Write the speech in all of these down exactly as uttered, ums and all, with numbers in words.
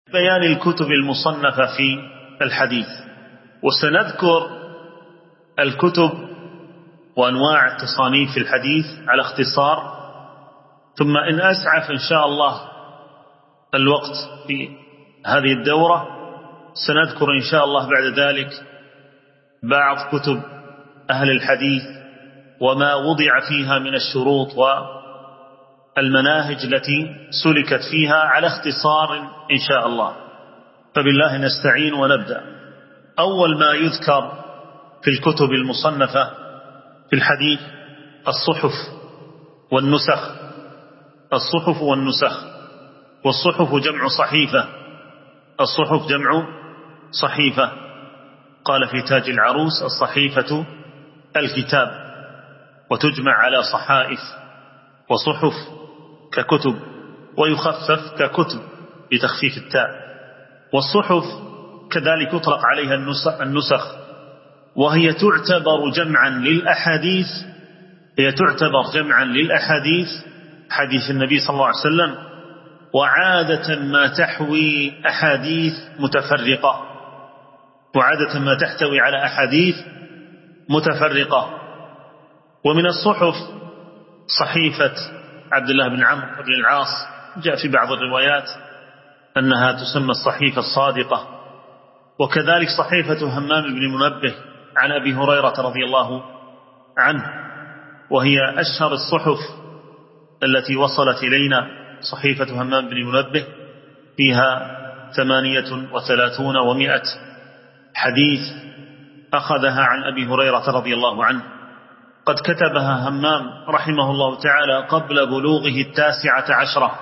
بيان الكتب المصنفة في الحديث، وسنذكر الكتب وأنواع التصانيف في الحديث على اختصار، ثم إن أسعف إن شاء الله الوقت في هذه الدورة سنذكر إن شاء الله بعد ذلك بعض كتب أهل الحديث وما وضع فيها من الشروط والمناهج التي سلكت فيها على اختصار إن شاء الله. فبالله نستعين ونبدأ. أول ما يذكر في الكتب المصنفة في الحديث الصحف والنسخ. الصحف والنسخ، والصحف جمع صحيفة، الصحف جمع صحيفة. قال في تاج العروس: الصحيفة الكتاب، وتجمع على صحائف، وصحف ككتب، ويخفف ككتب بتخفيف التاء. والصحف كذلك يطلق عليها النسخ، وهي تعتبر جمعا للأحاديث هي تعتبر جمعا للأحاديث حديث النبي صلى الله عليه وسلم، وعادة ما تحوي أحاديث متفرقة وعادة ما تحتوي على أحاديث متفرقة. ومن الصحف صحيفة عبد الله بن عمرو بن العاص، جاء في بعض الروايات أنها تسمى الصحيفة الصادقة. وكذلك صحيفة همام بن منبه عن أبي هريرة رضي الله عنه، وهي أشهر الصحف التي وصلت إلينا. صحيفة همام بن منبه فيها ثمانية وثلاثون ومائة حديث أخذها عن أبي هريرة رضي الله عنه. قد كتبها همام رحمه الله تعالى قبل بلوغه التاسعة عشرة،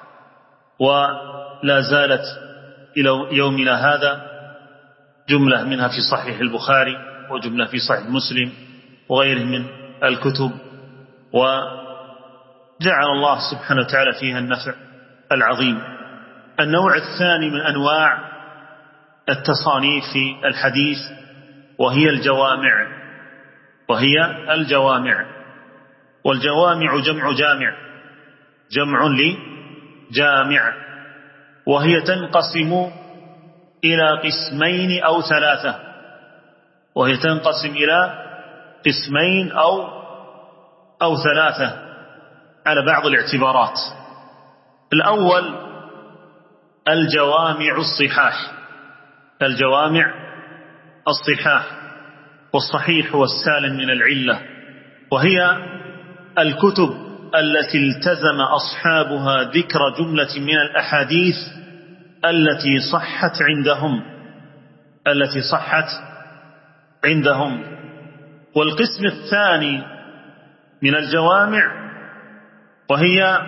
ولا زالت إلى يومنا هذا جملة منها في صحيح البخاري، وجملة في صحيح مسلم وغيره من الكتب، وجعل الله سبحانه وتعالى فيها النفع العظيم. النوع الثاني من أنواع التصانيف في الحديث وهي الجوامع وهي الجوامع والجوامع جمع جامع، جمع لجامع، وهي تنقسم إلى قسمين أو ثلاثة وهي تنقسم إلى قسمين أو أو ثلاثة على بعض الاعتبارات. الأول الجوامع الصحاح، الجوامع الصحاح، والصحيح هو السالم من العلة، وهي الكتب التي التزم أصحابها ذكر جملة من الأحاديث التي صحت عندهم التي صحت عندهم. والقسم الثاني من الجوامع وهي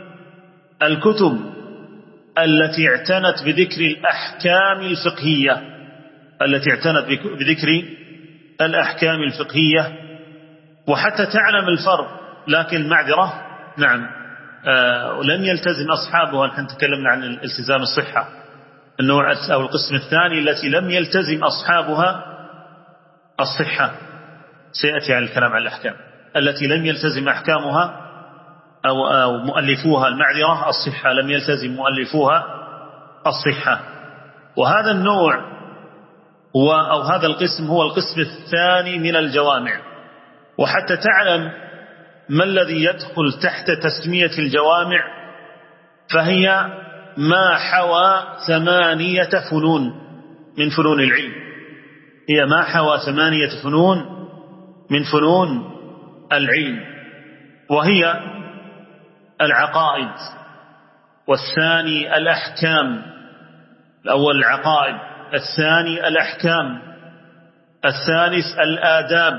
الكتب التي اعتنت بذكر الأحكام الفقهية التي اعتنت بذكر الأحكام الفقهية وحتى تعلم الفرق، لكن معذرة نعم آه لم يلتزم أصحابها. نحن تكلمنا عن الالتزام الصحة. النوع أو القسم الثاني التي لم يلتزم أصحابها الصحة، سيأتي على الكلام عن الأحكام التي لم يلتزم أحكامها أو, أو مؤلفوها المعذرة الصحة، لم يلتزم مؤلفوها الصحة. وهذا النوع هو أو هذا القسم هو القسم الثاني من الجوامع. وحتى تعلم ما الذي يدخل تحت تسمية الجوامع، فهي ما حوى ثمانية فنون من فنون العلم هي ما حوى ثمانية فنون من فنون العلم، وهي العقائد، والثاني الأحكام. الأول العقائد، الثاني الأحكام، الثالث الآداب،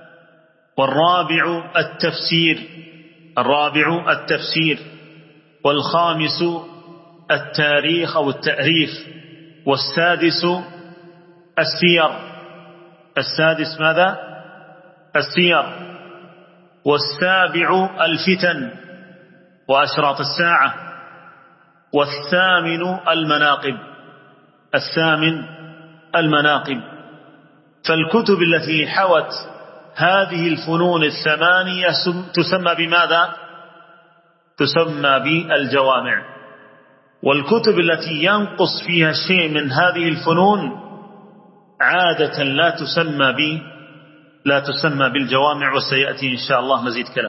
والرابع التفسير الرابع التفسير والخامس التاريخ أو التأريخ، والسادس السير السادس ماذا؟ السير، والسابع الفتن وأشراط الساعة، والثامن المناقب الثامن المناقب. فالكتب التي حوت هذه الفنون الثمانية تسمى بماذا؟ تسمى بالجوامع. والكتب التي ينقص فيها شيء من هذه الفنون عادة لا تسمى ب لا تسمى بالجوامع، وسيأتي إن شاء الله مزيد كلام.